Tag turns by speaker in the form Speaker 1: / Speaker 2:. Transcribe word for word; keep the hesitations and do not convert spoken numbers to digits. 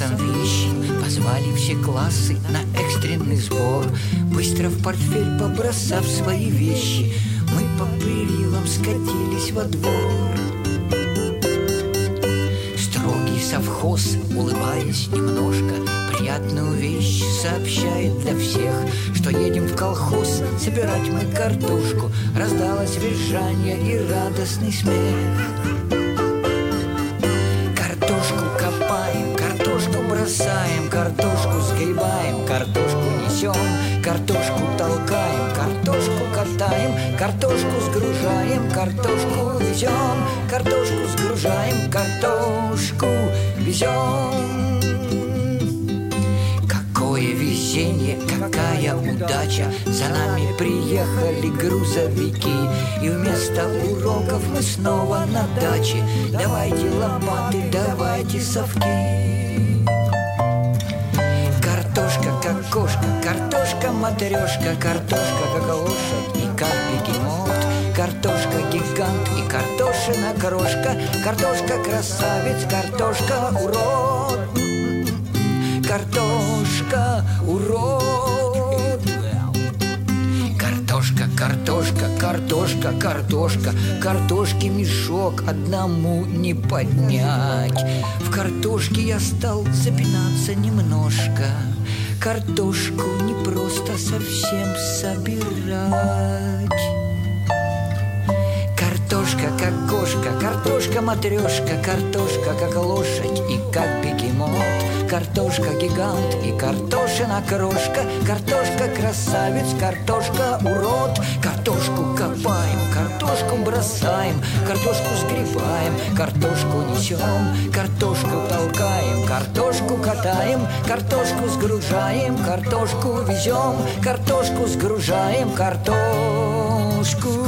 Speaker 1: классом вещи. Позвали все классы на экстренный сбор. Быстро в портфель побросав свои вещи, мы по перилам скатились во двор. Строгий совхоз, улыбаясь немножко, приятную вещь сообщает для всех, что едем в колхоз собирать мы картошку. Раздалось визжанье и радостный смех. Картошку копаем, картошку бросаем, картошку сгребаем, картошку несем, картошку толкаем, картошку катаем, картошку сгружаем, картошку везем, картошку сгружаем, картошку везем. Какое везение, какая удача, за нами приехали грузовики, и вместо уроков мы снова на даче. Давайте лопаты, давайте совки. Картошка как кошка, картошка матрешка, картошка как лошадь и как бегемот, картошка гигант и картошина крошка, картошка красавец, картошка урод, картошка урод. Картошка, картошка, картошка, картошка, картошки мешок одному не поднять. В картошке я стал запинаться немножко. Картошку не просто совсем собирать. Картошка как кошка, картошка матрешка, картошка как лошадь и как бегемот, картошка гигант и картошина крошка, картошка красавец, картошка урод. Картошку копаем, картошку бросаем, картошку сгребаем, картошку несем, картошку толкаем, картошку катаем, картошку сгружаем, картошку везем, картошку сгружаем, картошку